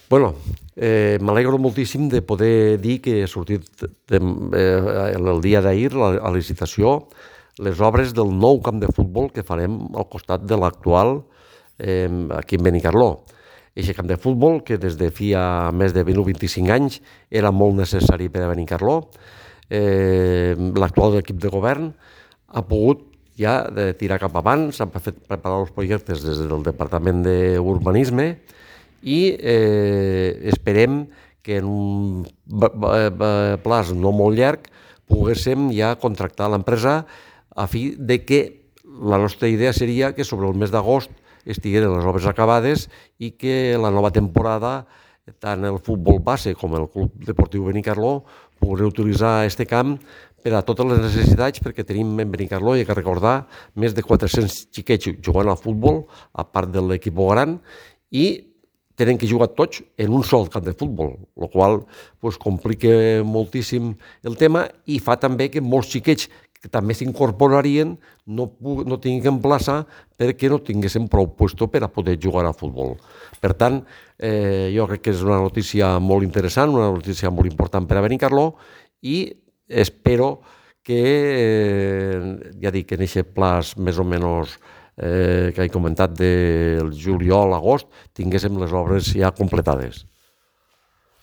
Bueno, m'alegro moltíssim de poder dir que ha sortit el dia d'ahir a licitació les obres del nou camp de futbol que farem al costat de l'actual aquí en Benicarló. Eixe camp de futbol que des de feia més de 20 o 25 anys era molt necessari per a Benicarló. L'actual equip de govern ha pogut ja tirar cap avant, s'han fet preparar els projectes des del Departament d'Urbanisme i esperem que en un plaç no molt llarg poguéssim ja contractar l'empresa a fi de que la nostra idea seria que sobre el mes d'agost estigueren les obres acabades i que la nova temporada tant el futbol base com el Club Deportiu Benicarló pogueren utilitzar aquest camp per a totes les necessitats, perquè tenim en Benicarló, hi ha que recordar, més de 400 xiquets jugant al futbol, a part de l'equip gran, i tenen que jugar tots en un sol camp de futbol, el qual complica moltíssim el tema i fa també que molts xiquets que també s'incorporarien no tinguin plaça perquè no tinguessin prou puesto per a poder jugar a futbol. Per tant, jo crec que és una notícia molt interessant, una notícia molt important per a Benicarló i espero que, ja dic, en aquest plaç més o menys que he comentat del juliol a agost tinguéssim les obres ja completades.